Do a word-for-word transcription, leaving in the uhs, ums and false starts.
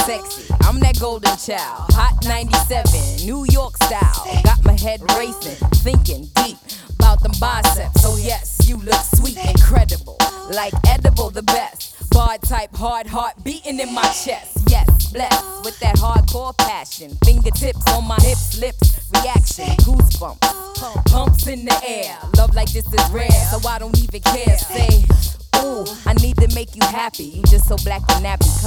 sexy. I'm that golden child, hot ninety-seven, New York style. Got my head racing, thinking deep about them biceps. So yes, you look sweet, incredible, like edible, the best. Bar type, hard heart beating in my chest. Yes, blessed with that hardcore passion. Fingertips on my hips, lips, reaction, goosebumps, pumps in the air. Love like this is rare, so I don't even care. Say, ooh, I need to make you happy. You just so black and nappy. Come